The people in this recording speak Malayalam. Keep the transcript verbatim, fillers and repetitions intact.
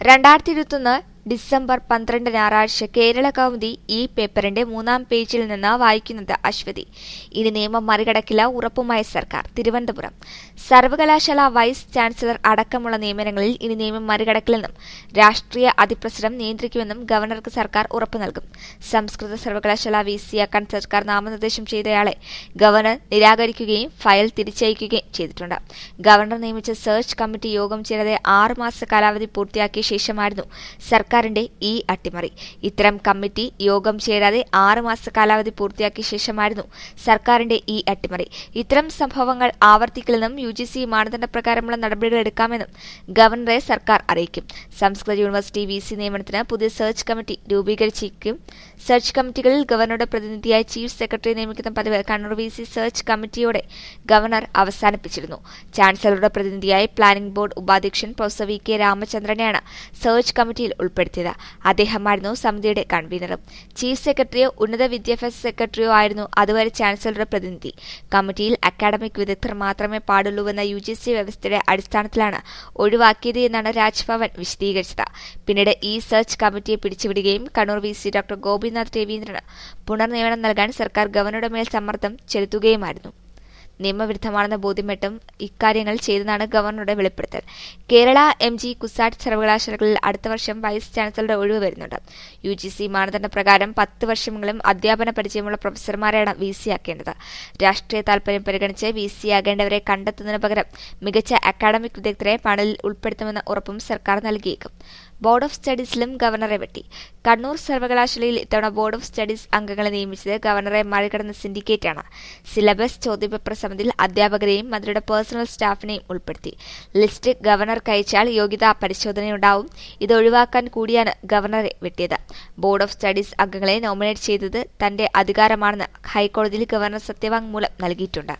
രണ്ടായിരത്തി ഇരുപത്തൊന്ന് ഡിസംബർ പന്ത്രണ്ട് ഞായറാഴ്ച കേരള കൗമുദി ഈ പേപ്പറിന്റെ മൂന്നാം പേജിൽ നിന്ന് വായിക്കുന്നത് അശ്വതി. ഇനി നിയമം മറികടക്കില്ല, ഉറപ്പുമായി സർക്കാർ. തിരുവനന്തപുരം. സർവകലാശാല വൈസ് ചാൻസലർ അടക്കമുള്ള നിയമനങ്ങളിൽ ഇനി നിയമം മറികടക്കില്ലെന്നും രാഷ്ട്രീയ അതിപ്രസരം നിയന്ത്രിക്കുമെന്നും ഗവർണർക്ക് സർക്കാർ ഉറപ്പു നൽകും. സംസ്കൃത സർവകലാശാല വി സിയാക്കാൻ സർക്കാർ നാമനിർദ്ദേശം ചെയ്തയാളെ ഗവർണർ നിരാകരിക്കുകയും ഫയൽ തിരിച്ചയക്കുകയും ചെയ്തിട്ടുണ്ട്. ഗവർണർ നിയമിച്ച സെർച്ച് കമ്മിറ്റി യോഗം ചേരാതെ ആറ് മാസ കാലാവധി പൂർത്തിയാക്കിയ ശേഷമായിരുന്നു സർക്കാർ സർക്കാരിന്റെ ഈ അട്ടിമറി. ഇത്തരം കമ്മിറ്റി യോഗം ചേരാതെ ആറ് മാസ കാലാവധി പൂർത്തിയാക്കിയ ശേഷമായിരുന്നു സർക്കാരിന്റെ ഈ അട്ടിമറി. ഇത്തരം സംഭവങ്ങൾ ആവർത്തിക്കില്ലെന്നും യു ജി സി മാനദണ്ഡപ്രകാരമുള്ള നടപടികൾ എടുക്കാമെന്നും ഗവർണറെ സർക്കാർ അറിയിക്കും. സംസ്കൃത യൂണിവേഴ്സിറ്റി വി സി നിയമനത്തിന് പുതിയ സെർച്ച് കമ്മിറ്റി രൂപീകരിച്ചിരിക്കും. സെർച്ച് കമ്മിറ്റികളിൽ ഗവർണറുടെ പ്രതിനിധിയായി ചീഫ് സെക്രട്ടറി നിയമിക്കുന്ന പതിവ് കണ്ണൂർ വി സി സെർച്ച് കമ്മിറ്റിയോടെ ഗവർണർ അവസാനിപ്പിച്ചിരുന്നു. ചാൻസലറുടെ പ്രതിനിധിയായി പ്ലാനിംഗ് ബോർഡ് ഉപാധ്യക്ഷൻ പ്രൊഫസർ വി കെ രാമചന്ദ്രനെയാണ് സെർച്ച് കമ്മിറ്റിയിൽ ഉൾപ്പെടുത്തിയത്. അദ്ദേഹമായിരുന്നു സമിതിയുടെ കൺവീനറും. ചീഫ് സെക്രട്ടറിയോ ഉന്നത വിദ്യാഭ്യാസ സെക്രട്ടറിയോ ആയിരുന്നു അതുവരെ ചാൻസലറുടെ പ്രതിനിധി. കമ്മിറ്റിയിൽ അക്കാഡമിക് വിദഗ്ധർ മാത്രമേ പാടുള്ളൂവെന്ന യു ജി സി വ്യവസ്ഥയുടെ അടിസ്ഥാനത്തിലാണ് ഒഴിവാക്കിയത് എന്നാണ് രാജ്ഭവൻ വിശദീകരിച്ചത്. പിന്നീട് ഈ സെർച്ച് കമ്മിറ്റിയെ പിടിച്ചുവിടുകയും Kannur V C doctor Gopinath രവീന്ദ്രന് പുനർനിയമനം നൽകാൻ സർക്കാർ ഗവർണറുടെ മേൽ സമ്മർദ്ദം ചെലുത്തുകയുമായിരുന്നു. നിയമവിരുദ്ധമാണെന്ന് ബോധ്യപ്പെട്ടും ഇക്കാര്യങ്ങൾ ചെയ്തെന്നാണ് ഗവർണറുടെ വെളിപ്പെടുത്തൽ. കേരള, എം ജി, കുസാറ്റ് സർവകലാശാലകളിൽ അടുത്ത വർഷം വൈസ് ചാൻസലറുടെ ഒഴിവ് വരുന്നുണ്ട്. യു ജി സി മാനദണ്ഡപ്രകാരം പത്ത് വർഷമെങ്കിലും അധ്യാപന പരിചയമുള്ള പ്രൊഫസർമാരെയാണ് വി സി ആക്കേണ്ടത്. രാഷ്ട്രീയ താൽപര്യം പരിഗണിച്ച് വി സി ആകേണ്ടവരെ കണ്ടെത്തുന്നതിന് പകരം മികച്ച അക്കാഡമിക് വിദഗ്ധരെ പാനലിൽ ഉൾപ്പെടുത്തുമെന്ന ഉറപ്പും സർക്കാർ നൽകിയേക്കും. ബോർഡ് ഓഫ് സ്റ്റഡീസിലും ഗവർണറെ വെട്ടി. കണ്ണൂർ സർവകലാശാലയിൽ ഇത്തവണ ബോർഡ് ഓഫ് സ്റ്റഡീസ് അംഗങ്ങളെ നിയമിച്ചത് ഗവർണറെ മറികടന്ന സിൻഡിക്കേറ്റാണ്. സിലബസ് ചോദ്യപേപ്പർ സമിതിയിൽ അധ്യാപകരെയും മന്ത്രിയുടെ പേഴ്സണൽ സ്റ്റാഫിനെയും ഉൾപ്പെടുത്തി. ലിസ്റ്റ് ഗവർണർക്ക് അയച്ചാൽ യോഗ്യതാ പരിശോധനയുണ്ടാവും. ഇത് ഒഴിവാക്കാൻ കൂടിയാണ് ഗവർണറെ വെട്ടിയത്. ബോർഡ് ഓഫ് സ്റ്റഡീസ് അംഗങ്ങളെ നോമിനേറ്റ് ചെയ്തത് തന്റെ അധികാരമാണെന്ന് ഹൈക്കോടതിയിൽ ഗവർണർ സത്യവാങ്മൂലം നൽകിയിട്ടുണ്ട്.